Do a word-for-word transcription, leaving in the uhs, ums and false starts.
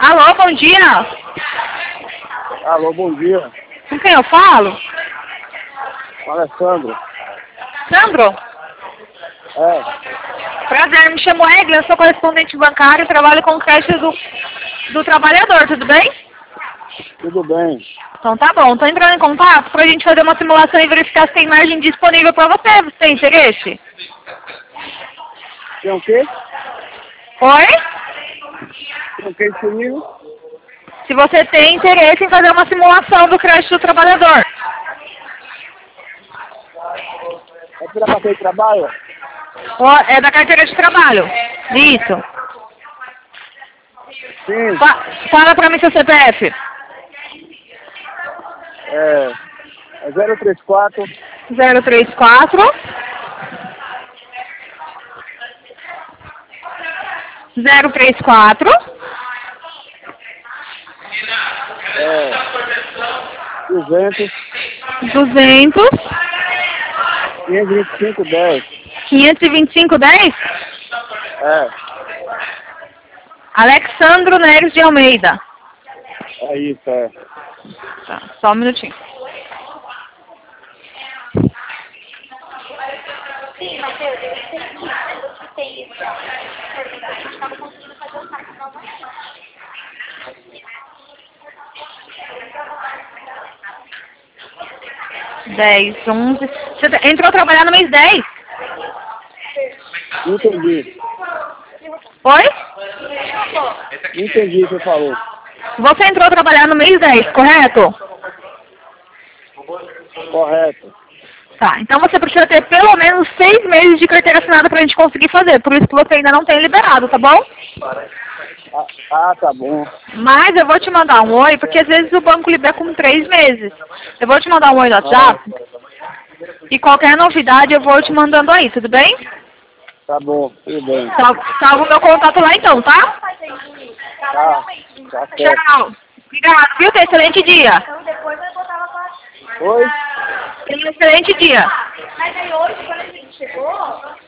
Alô, bom dia. Alô, bom dia. Com quem eu falo? Alessandro. Sandro? É, Prazer, me chamo Eglia, eu sou correspondente bancário e trabalho com crédito do, do trabalhador, tudo bem? tudo bem. Então tá bom, tô entrando em contato pra gente fazer uma simulação e verificar se tem margem disponível pra você. Você tem interesse? Tem o quê? Oi? Tem o quê disponível? Se você tem interesse em fazer uma simulação do crédito do trabalhador. É pela carteira de trabalho? Ó, é da carteira de trabalho. Isso. Sim. Fa- fala pra mim seu C P F. É, é zero três quatro, zero três quatro zero três quatro é, duzentos, duzentos quinhentos e vinte e cinco, dez. quinhentos e vinte e cinco dez. É, Alexandro Neres de Almeida. é isso, é. Tá, só um minutinho. Sim, Matheus, eu entendi. Você tem isso. A gente estava conseguindo fazer o saque novamente. dez, onze. Você tá- entrou a trabalhar no mês dez? Entendi. Oi? Entendi o que você falou. Você entrou a trabalhar no mês dez, correto? Correto. Tá, então você precisa ter pelo menos seis meses de carteira assinada pra gente conseguir fazer. Por isso que você ainda não tem liberado, tá bom? Ah, ah, tá bom. Mas eu vou te mandar um oi, porque às vezes o banco libera com três meses. Eu vou te mandar um oi no WhatsApp. E qualquer novidade eu vou te mandando aí, tudo bem? Tá bom, tudo bem. Salva salva o meu contato lá então, tá? Tá, tá certo. Tchau. Obrigado, viu? Tenha um excelente dia. Então depois eu botava com a... Oi? Tenha um excelente dia. Mas aí hoje, quando a gente chegou,